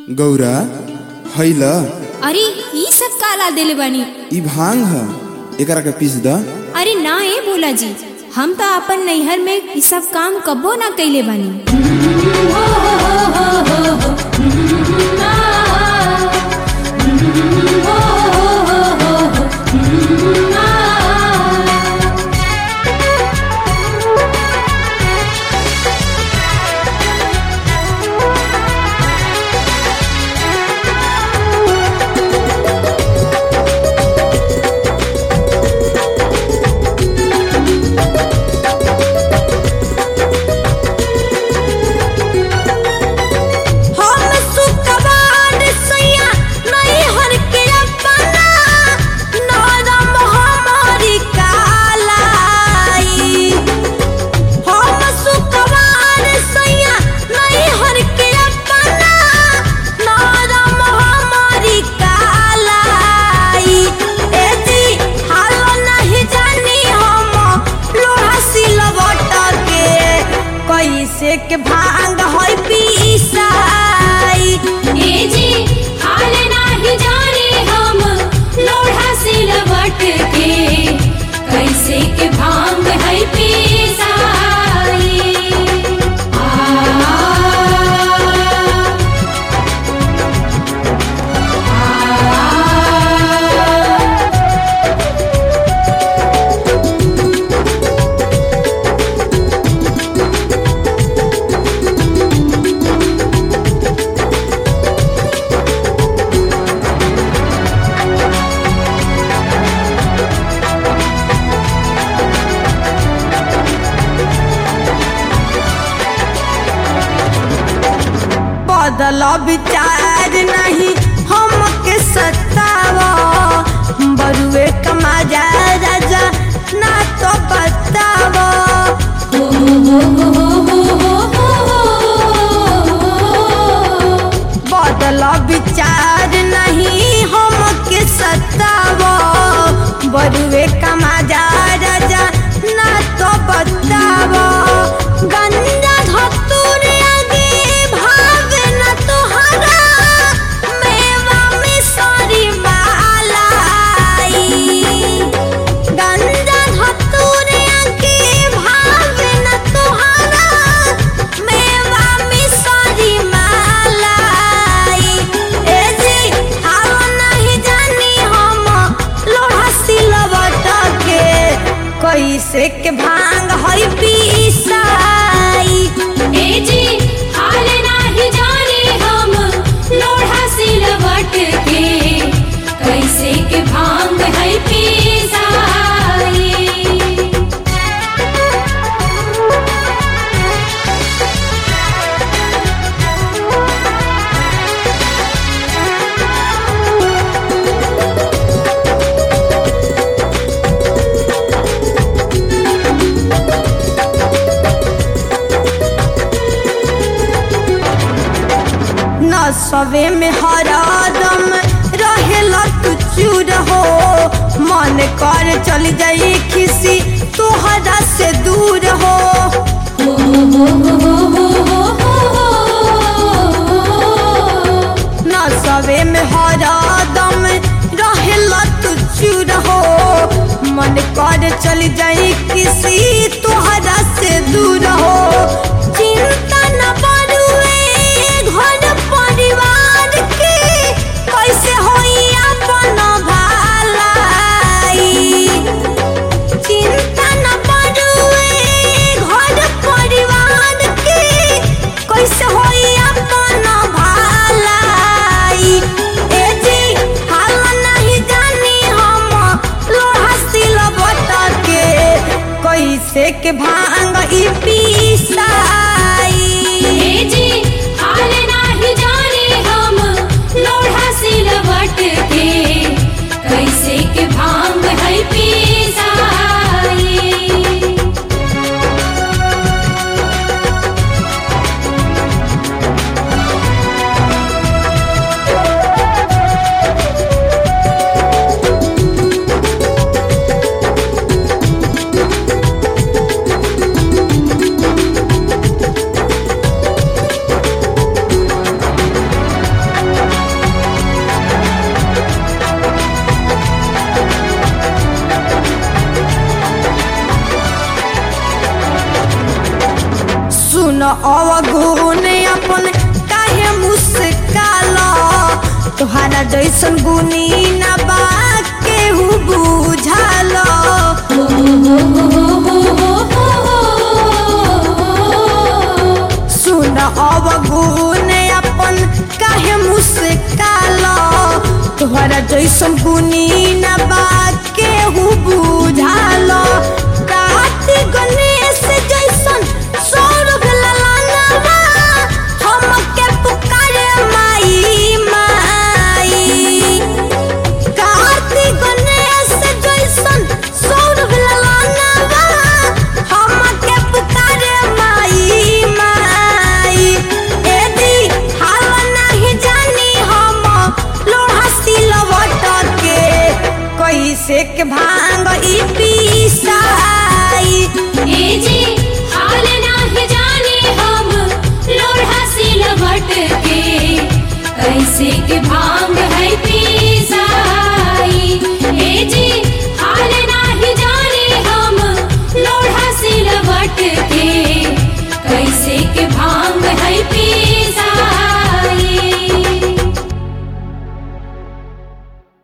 गौरा हैला। अरे ई सब काला देले बानी। ई भांग ह, एकरा के पीस द। अरे ना ए बोला जी, हम तो अपन नैहर में ई सब काम कबो ना कैले बानी। के भांग होई पीसाई ए जी हाल नाही जाने हम लोढ़ा से लबट के कैसे के भांग है पीसाई। बदल विचार नहीं हमके सतावा, बरुए कमा जा राजा ना तो बतावा। बदल विचार नहीं हमके सतावा, बरुए कमा जा राजा ना तो बतावा। गंजा धतूर कैसे के भांग होई पीसाई। ए जी हाल नाही जाने हम लोढ़ा से लबट के कैसे के भांग है पीसाई। सवे में हरदम रहेला तू चूर हो, मन कर चली जाई किसी तोहरा से दूर हो। न सवे में हरदम रहेला तू चूर हो, मन कर चली जाई किसी तोहरा से दूर हो। चिंता न बरुए घर परिवार के कैसे होई अपन भलाई। चिंता न बरुए घर परिवार के कैसे होई अपन भलाई। ए जी हाल नहीं जानी हम लोढ़ा से लबट के कैसे के भांग ई पीसा। अवगुण अपन काहे मुस्काला तोहरा जैसन गुनी ना बा केहू बुझाला सुन अवगुण अपन काहे मुस्काला तोहरा जैसन गुनी ना बा केहू बुझाला कार्तिक गणेश जैसन सौरभ ललानवा हमके पुकारे माई माई कार्तिक गणेश जैसन सौरभ ललानवा हमके पुकारे माई माई एदी हाल नहीं जानी हम लोहा सिलवट के कैसे के भांग ई पीसाई ए जी हाल नाही जाने हम लोढ़ा सिलवट के कैसे के भांग है पीसाई ए जी